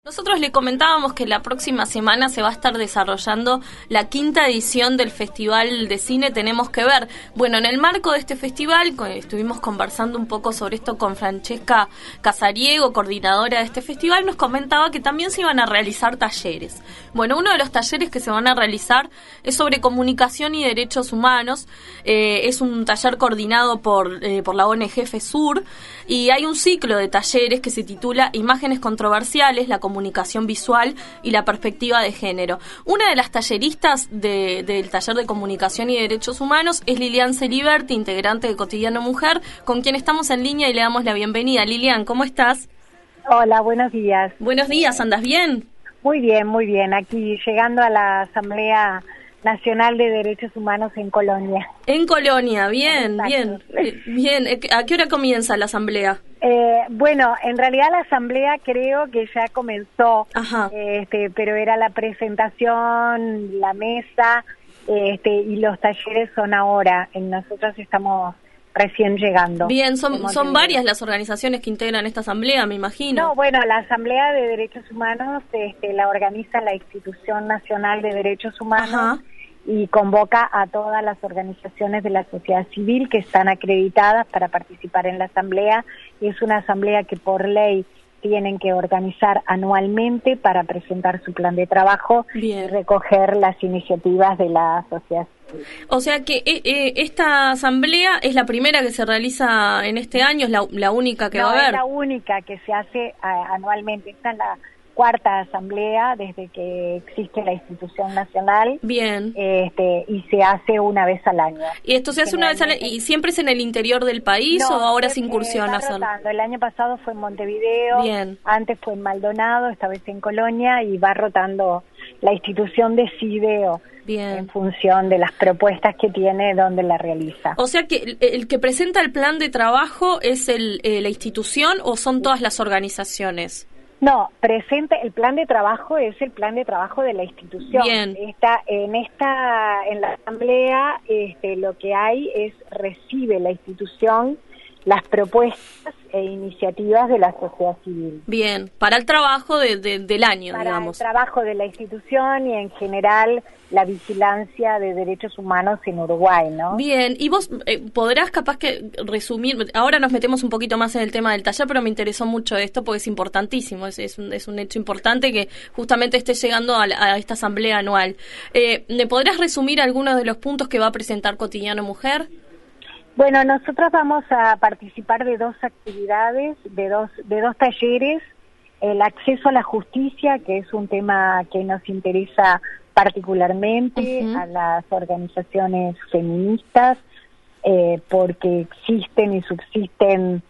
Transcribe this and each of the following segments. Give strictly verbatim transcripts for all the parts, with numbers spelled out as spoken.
Nosotros le comentábamos que la próxima semana se va a estar desarrollando la quinta edición del Festival de Cine Tenemos que Ver. Bueno, en el marco de este festival estuvimos conversando un poco sobre esto con Francesca Casariego, coordinadora de este festival, nos comentaba que también se iban a realizar talleres. Bueno, uno de los talleres que se van a realizar es sobre comunicación y derechos humanos. Eh, es un taller coordinado por, eh, por la O N G FESUR y hay un ciclo de talleres que se titula Imágenes controversiales, la comunicación visual y la perspectiva de género. Una de las talleristas de, del taller de comunicación y derechos humanos es Lilian Celiberti, integrante de Cotidiano Mujer, con quien estamos en línea y le damos la bienvenida. Lilian, ¿cómo estás? Hola, buenos días. Buenos días, ¿andas bien? Muy bien, muy bien. Aquí llegando a la Asamblea Nacional de Derechos Humanos en Colonia. En Colonia, bien, Exacto. bien. Eh, bien, ¿a qué hora comienza la asamblea? Eh, bueno, en realidad la asamblea creo que ya comenzó, Ajá. este, pero era la presentación, la mesa, este, y los talleres son ahora. Nosotros estamos recién llegando. Bien, son, son varias las organizaciones que integran esta asamblea, me imagino. No, bueno, la Asamblea de Derechos Humanos este, la organiza la Institución Nacional de Derechos Humanos. Ajá. Y convoca a todas las organizaciones de la sociedad civil que están acreditadas para participar en la asamblea. Y es una asamblea que por ley tienen que organizar anualmente para presentar su plan de trabajo. Bien. Y recoger las iniciativas de la sociedad civil. O sea que eh, eh, esta asamblea es la primera que se realiza en este año, es la, la única que no, va a haber. Es la única que se hace uh, anualmente. Esta es la cuarta asamblea desde que existe la institución nacional. Bien. Este, y se hace una vez al año. ¿Y esto se hace una vez al año? ¿Y siempre es en el interior del país no, o ahora es, se incursiona a hacerlo? El año pasado fue en Montevideo. Bien. Antes fue en Maldonado, esta vez en Colonia, y va rotando. La institución decide o, Bien. en función de las propuestas que tiene, dónde la realiza. O sea que el, el que presenta el plan de trabajo es el, eh, la institución o son todas las organizaciones. No, presente el plan de trabajo es el plan de trabajo de la institución. Bien. Esta, en esta, en la asamblea, este, lo que hay es recibe la institución las propuestas e iniciativas de la sociedad civil. Bien, para el trabajo de, de, del año, para digamos. Para el trabajo de la institución y en general la vigilancia de derechos humanos en Uruguay, ¿no? Bien, y vos eh, podrás capaz que resumir, ahora nos metemos un poquito más en el tema del taller, pero me interesó mucho esto porque es importantísimo, es, es, un, es un hecho importante que justamente esté llegando a, la, a esta asamblea anual. Eh, ¿Me podrás resumir algunos de los puntos que va a presentar Cotidiano Mujer? Bueno, nosotros vamos a participar de dos actividades, de dos, de dos talleres. El acceso a la justicia, que es un tema que nos interesa particularmente uh-huh. a las organizaciones feministas, eh, porque existen y subsisten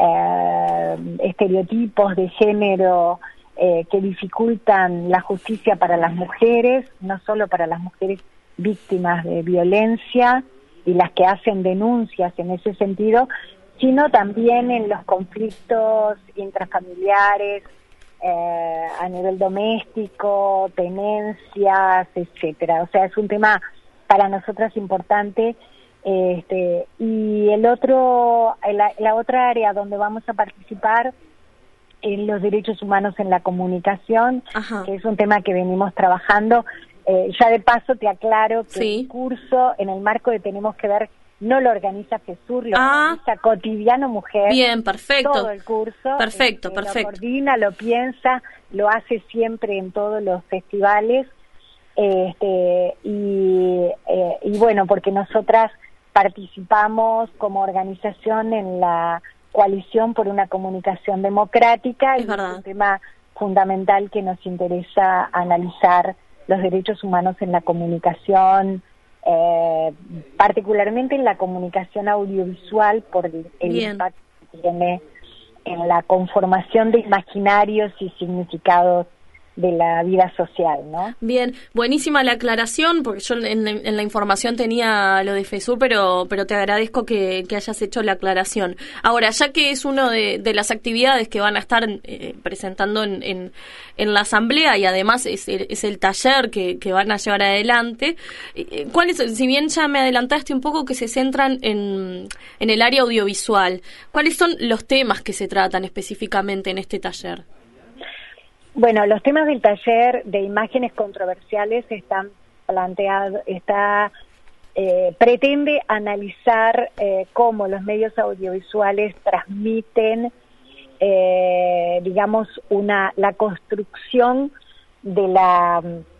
eh, estereotipos de género eh, que dificultan la justicia para las mujeres, no solo para las mujeres víctimas de violencia y las que hacen denuncias en ese sentido, sino también en los conflictos intrafamiliares, eh, a nivel doméstico, tenencias, etcétera. O sea, es un tema para nosotras importante. Este, y el otro, la, la otra área donde vamos a participar en los derechos humanos en la comunicación, Ajá. que es un tema que venimos trabajando. Eh, ya de paso te aclaro que sí. el curso en el marco de Tenemos que Ver no lo organiza FESUR, lo ah, organiza Cotidiano Mujer. Bien, perfecto. Todo el curso. Perfecto, este, perfecto. Lo coordina, lo piensa, lo hace siempre en todos los festivales. Este, y, eh, y bueno, porque nosotras participamos como organización en la coalición por una comunicación democrática. Es y verdad. Es un tema fundamental que nos interesa analizar los derechos humanos en la comunicación, eh, particularmente en la comunicación audiovisual, por el, el impacto que tiene en la conformación de imaginarios y significados de la vida social, ¿no? Bien, buenísima la aclaración, porque yo en, en la información tenía lo de FESUR, pero pero te agradezco que, que hayas hecho la aclaración. Ahora, ya que es una de, de las actividades que van a estar eh, presentando en, en, en la asamblea y además es el, es el taller que, que van a llevar adelante, eh, ¿cuál es, si bien ya me adelantaste un poco que se centran en, en el área audiovisual, ¿cuáles son los temas que se tratan específicamente en este taller? Bueno, los temas del taller de imágenes controversiales están planteados, está eh, pretende analizar eh, cómo los medios audiovisuales transmiten, eh, digamos, una la construcción de la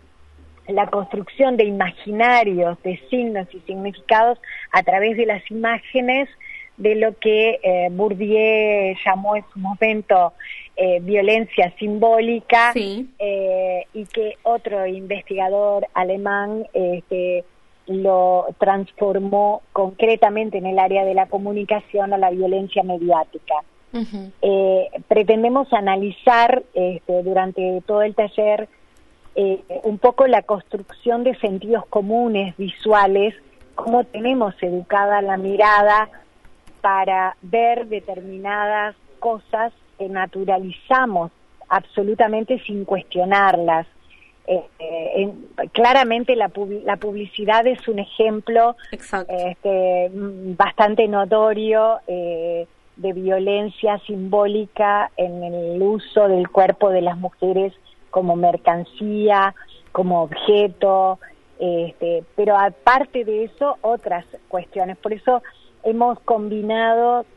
la construcción de imaginarios, de signos y significados a través de las imágenes de lo que eh, Bourdieu llamó en su momento eh, violencia simbólica, sí. eh, y que otro investigador alemán eh, que lo transformó concretamente en el área de la comunicación a la violencia mediática. Uh-huh. Eh, pretendemos analizar este, durante todo el taller eh, un poco la construcción de sentidos comunes visuales, cómo tenemos educada la mirada para ver determinadas cosas que naturalizamos absolutamente sin cuestionarlas. Eh, eh, en, claramente la, pub, la publicidad es un ejemplo este, bastante notorio eh, de violencia simbólica en el uso del cuerpo de las mujeres como mercancía, como objeto, este, pero aparte de eso otras cuestiones. Por eso hemos combinado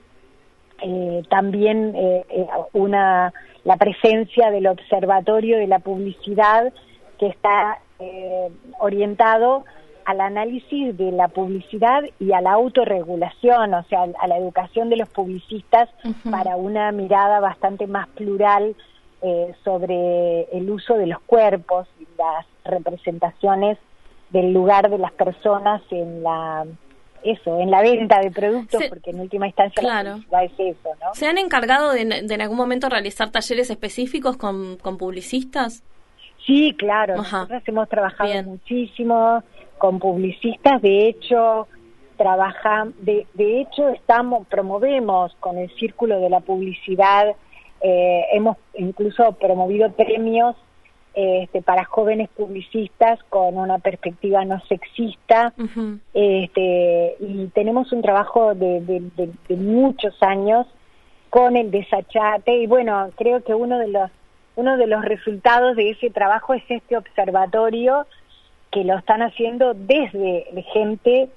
eh, también eh, una la presencia del Observatorio de la Publicidad, que está eh, orientado al análisis de la publicidad y a la autorregulación, o sea, a la educación de los publicistas uh-huh. para una mirada bastante más plural eh, sobre el uso de los cuerpos y las representaciones del lugar de las personas en la eso, en la venta de productos, Se, porque en última instancia claro. la publicidad es eso, ¿no? ¿Se han encargado de, de en algún momento realizar talleres específicos con, con publicistas? Sí, claro, Ajá. nosotros hemos trabajado Bien. muchísimo con publicistas, de hecho, trabajamos, de, de hecho estamos, promovemos con el Círculo de la Publicidad, eh, hemos incluso promovido premios Este, para jóvenes publicistas con una perspectiva no sexista, uh-huh. este, y tenemos un trabajo de, de, de, de muchos años con el desachate, y bueno, creo que uno de los uno de los resultados de ese trabajo es este observatorio que lo están haciendo desde gente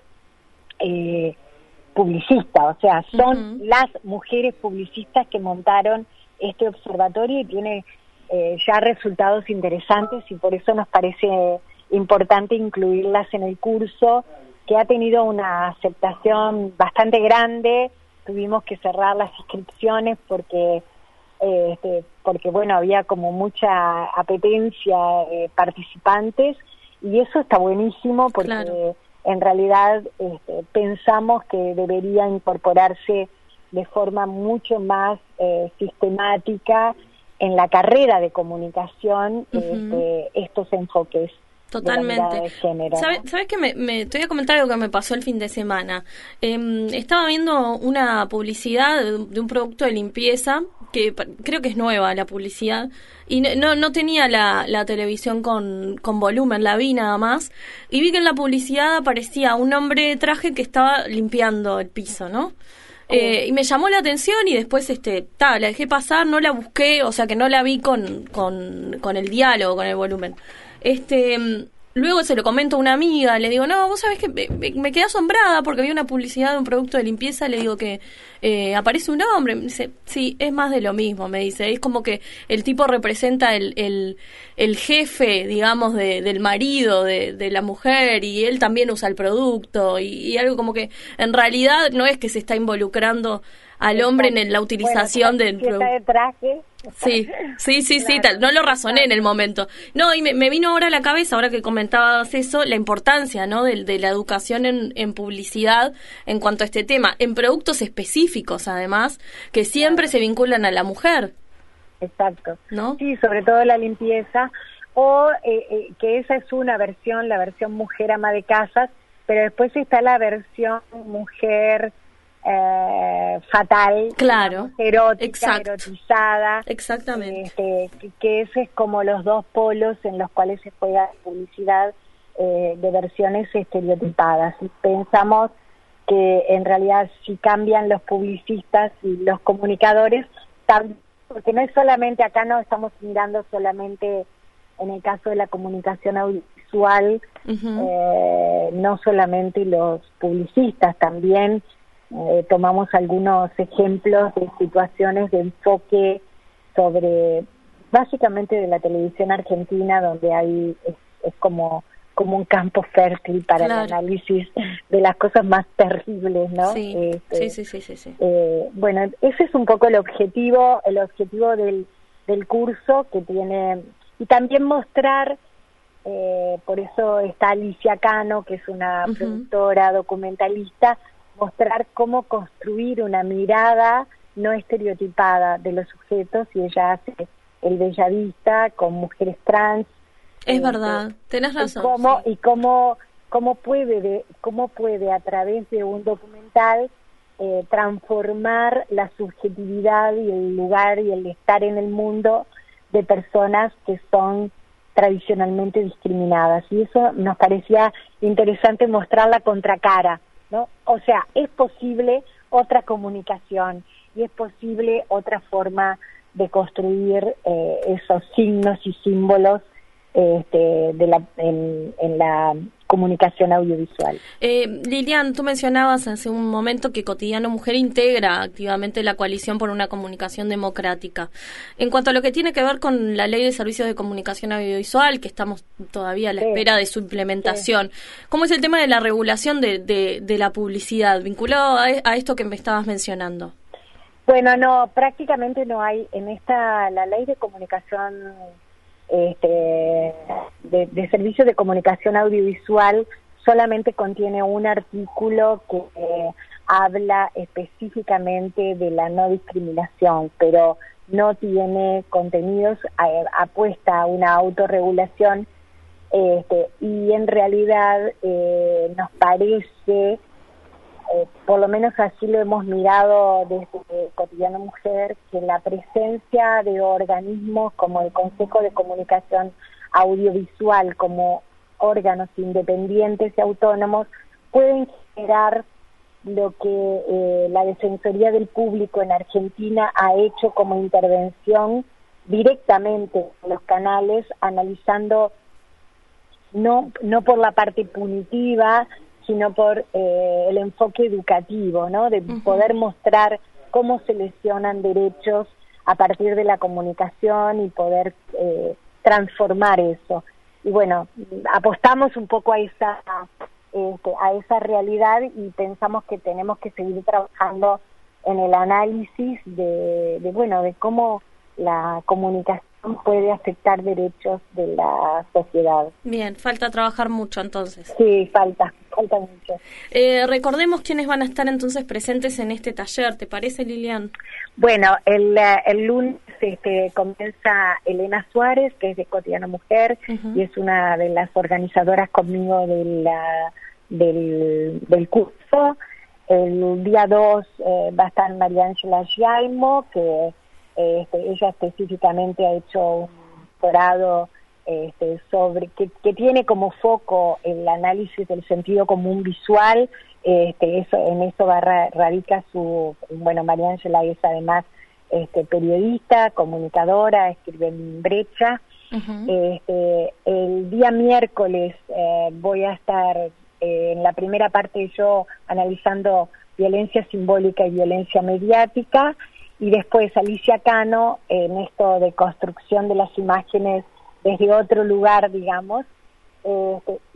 eh, publicista, o sea, son uh-huh. las mujeres publicistas que montaron este observatorio y tiene Eh, ya resultados interesantes, y por eso nos parece importante incluirlas en el curso, que ha tenido una aceptación bastante grande. Tuvimos que cerrar las inscripciones porque eh, este, porque bueno, había como mucha apetencia eh, participantes, y eso está buenísimo porque claro. en realidad este, pensamos que debería incorporarse de forma mucho más eh, sistemática en la carrera de comunicación uh-huh. este, estos enfoques. Totalmente. De género, ¿Sabes, ¿no? ¿Sabes que me, me te voy a comentar algo que me pasó el fin de semana? Eh, estaba viendo una publicidad de, de un producto de limpieza, que creo que es nueva la publicidad, y no no tenía la, la televisión con, con volumen, la vi nada más, y vi que en la publicidad aparecía un hombre de traje que estaba limpiando el piso, ¿no? Eh, y me llamó la atención, y después este ta, la dejé pasar, no la busqué, o sea que no la vi con, con, con el diálogo, con el volumen. Este luego se lo comento a una amiga, le digo, no, vos sabés que me, me quedé asombrada porque vi una publicidad de un producto de limpieza, le digo que eh, aparece un hombre, me dice, sí, es más de lo mismo, me dice, es como que el tipo representa el, el, el jefe, digamos, de, del marido de, de la mujer, y él también usa el producto, y, y algo como que en realidad no es que se está involucrando al hombre en la utilización bueno, del producto. De traje. Sí, sí, sí, sí, tal. No lo razoné en el momento. No, y me, me vino ahora a la cabeza, ahora que comentabas eso, la importancia, ¿no?, de, de la educación en, en publicidad en cuanto a este tema, en productos específicos, además, que siempre se vinculan a la mujer. Exacto. ¿No? Sí, sobre todo la limpieza, o eh, eh, que esa es una versión, la versión mujer ama de casas, pero después está la versión mujer Eh, fatal, claro, erótica, exacto. erotizada, exactamente, este, que, que ese es como los dos polos en los cuales se juega la publicidad eh, de versiones estereotipadas. Y pensamos que en realidad si cambian los publicistas y los comunicadores, también porque no es solamente, acá no estamos mirando solamente en el caso de la comunicación audiovisual, uh-huh. eh, no solamente los publicistas, también eh, tomamos algunos ejemplos de situaciones de enfoque sobre, básicamente de la televisión argentina, donde hay, es, es como, como un campo fértil para claro. el análisis de las cosas más terribles, ¿no? Sí, este, sí, sí, sí, sí, sí. Eh, bueno, ese es un poco el objetivo, el objetivo del, del curso que tiene, y también mostrar, eh, por eso está Alicia Cano, que es una uh-huh. productora, documentalista, mostrar cómo construir una mirada no estereotipada de los sujetos, y ella hace el bellavista con mujeres trans. Es eh, verdad, tenés razón. Y cómo, sí. y cómo, cómo puede, de, cómo puede a través de un documental eh, transformar la subjetividad y el lugar y el estar en el mundo de personas que son tradicionalmente discriminadas. Y eso nos parecía interesante, mostrar la contracara, ¿no? O sea, es posible otra comunicación y es posible otra forma de construir eh, esos signos y símbolos este, de la, en, en la comunicación audiovisual. Eh, Lilian, tú mencionabas hace un momento que Cotidiano Mujer integra activamente la Coalición por una Comunicación Democrática. En cuanto a lo que tiene que ver con la Ley de Servicios de Comunicación Audiovisual, que estamos todavía a la sí. espera de su implementación, sí. ¿cómo es el tema de la regulación de, de, de la publicidad, vinculado a, a esto que me estabas mencionando? Bueno, no, prácticamente no hay en esta, la Ley de Comunicación Este, de, de servicios de comunicación audiovisual solamente contiene un artículo que eh, habla específicamente de la no discriminación, pero no tiene contenidos, eh, apuesta a una autorregulación, este, y en realidad eh, nos parece, eh, por lo menos así lo hemos mirado desde Cotidiano Mujer, que la presencia de organismos como el Consejo de Comunicación Audiovisual, como órganos independientes y autónomos, pueden generar lo que eh, la Defensoría del Público en Argentina ha hecho como intervención directamente en los canales, analizando no, no por la parte punitiva, sino por eh, el enfoque educativo, ¿no? De uh-huh. poder mostrar cómo se lesionan derechos a partir de la comunicación y poder eh, transformar eso. Y bueno, apostamos un poco a esa este, a esa realidad y pensamos que tenemos que seguir trabajando en el análisis de, de bueno, de cómo la comunicación puede afectar derechos de la sociedad. Bien, falta trabajar mucho entonces. Sí, falta, falta mucho. Eh, recordemos quiénes van a estar entonces presentes en este taller, ¿te parece, Lilian? Bueno, el, el lunes este, comienza Elena Suárez, que es de Cotidiano Mujer, uh-huh. y es una de las organizadoras conmigo de la, del, del curso. El día dos eh, va a estar María Ángela Giaimo, que Este, ella específicamente ha hecho un doctorado este, sobre que, que tiene como foco el análisis del sentido común visual. Este, eso, en eso va, radica su, bueno, María Ángela es además este, periodista, comunicadora, escribe en Brecha. Uh-huh. Este, el día miércoles eh, voy a estar eh, en la primera parte yo analizando violencia simbólica y violencia mediática. Y después Alicia Cano, en esto de construcción de las imágenes desde otro lugar, digamos. Eh,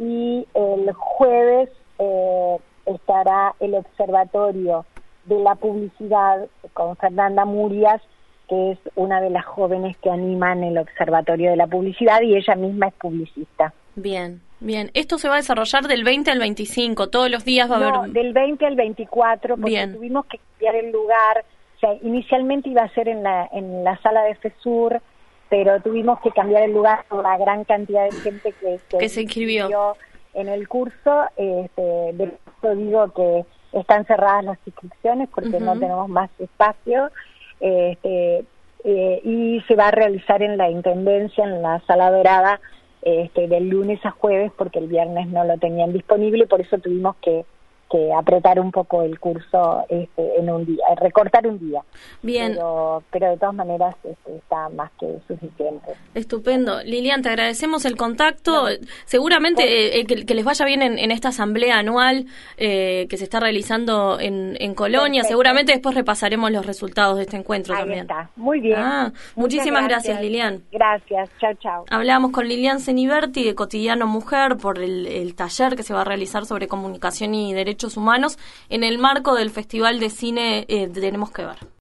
y el jueves eh, estará el Observatorio de la Publicidad con Fernanda Murias, que es una de las jóvenes que animan el Observatorio de la Publicidad, y ella misma es publicista. Bien, bien. Esto se va a desarrollar del veinte al veinticinco, todos los días va a no, haber... del veinte al veinticuatro, porque bien. Tuvimos que cambiar el lugar. O sea, inicialmente iba a ser en la en la sala de FESUR, pero tuvimos que cambiar el lugar por la gran cantidad de gente que, que, que se inscribió en el curso. Este, de eso digo que están cerradas las inscripciones porque uh-huh. no tenemos más espacio. Este, eh, y se va a realizar en la Intendencia, en la Sala Dorada, este, del lunes a jueves, porque el viernes no lo tenían disponible, por eso tuvimos que, que este, apretar un poco el curso este, en un día, recortar un día. Bien. Pero, pero de todas maneras este, está más que suficiente. Estupendo. Lilian, te agradecemos el contacto. No. Seguramente eh, que, que les vaya bien en, en esta asamblea anual eh, que se está realizando en, en Colonia. Perfecto. Seguramente después repasaremos los resultados de este encuentro. Ahí también. Está. Muy bien. Ah, muchísimas gracias. gracias, Lilian. Gracias. Chao, chao. Hablamos con Lilian Ceniberti de Cotidiano Mujer por el, el taller que se va a realizar sobre comunicación y derechos humanos en el marco del Festival de Cine eh, Tenemos que Ver.